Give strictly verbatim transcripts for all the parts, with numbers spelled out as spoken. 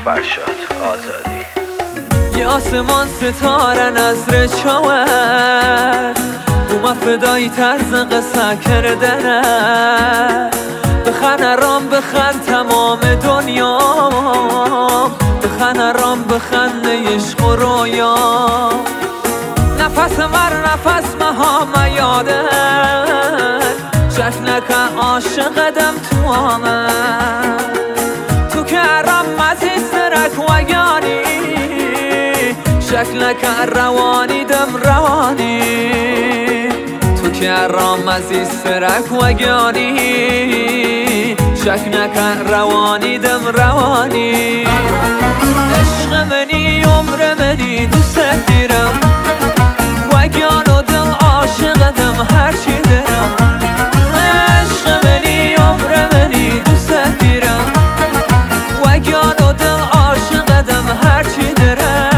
فرشاد آزادی. یه آسمان ستاره نظر چاور اوما فدایی طرز قصه کردنه بخن رام بخن تمام دنیا بخن رام بخن عشق و رویا نفس مر نفس مها یاده شکل که عاشقدم تو آمد تو که رام مزید سرک و یانی شکل که روانی دم روانی تو که رام عزیز سرک و گیانی شک نکن روانی دم روانی عشق منی عمر منی دوست دیرم و گیان و دل عاشقدم هرچی دارم عشق منی عمر منی دوست دیرم و گیان و دل عاشقدم هرچی دارم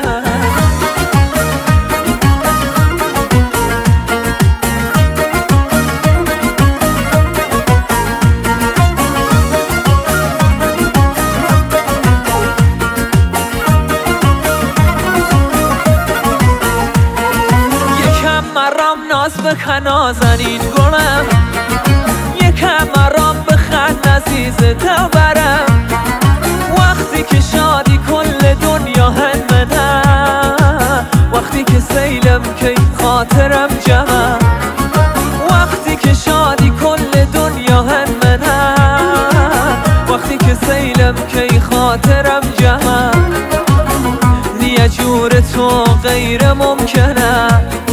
ناز بکن نازنین گلم یکم مرام بخند عزیز دل برم وقتی که شادی کل دنیا هنمنه وقتی که سیلم که خاطرم جمع وقتی که شادی کل دنیا هنمنه وقتی که سیلم که خاطرم جمع نیه جور تو غیر ممکنه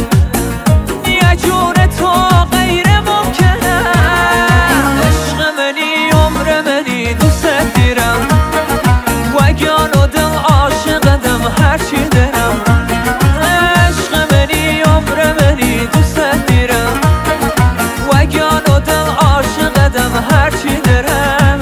جون تو غیر ممکنه عشق منی عمر منی دوست دیرم و گیان و دل عاشقدم هرچی دارم عشق منی عمر منی دوست دیرم و گیان و دل عاشقدم هرچی دارم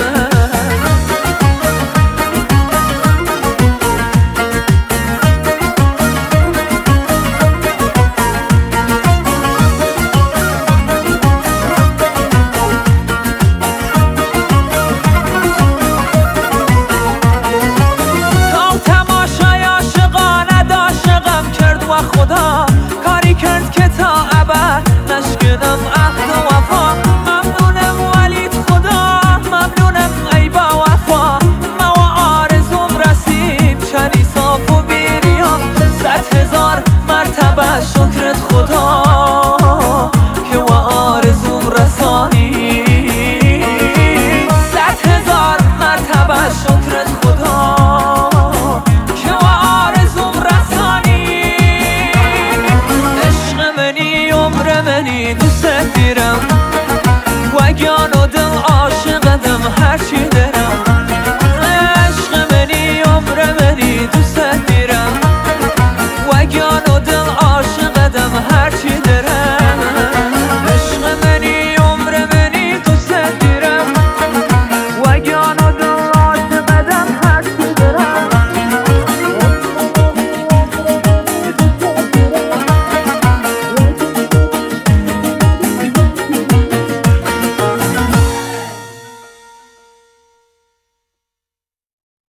خدا کاری کرد که تا ابد نشکنم عهد و وفا ممنونم ولید خدا ممنونم ای با وفا ما و آرزوم رسید چنی صاف و بیریا صد هزار مرتبه شکرت خدا که و آرزوم رسانی صد هزار مرتبه شکرت خدا عمر منی دوست دیرم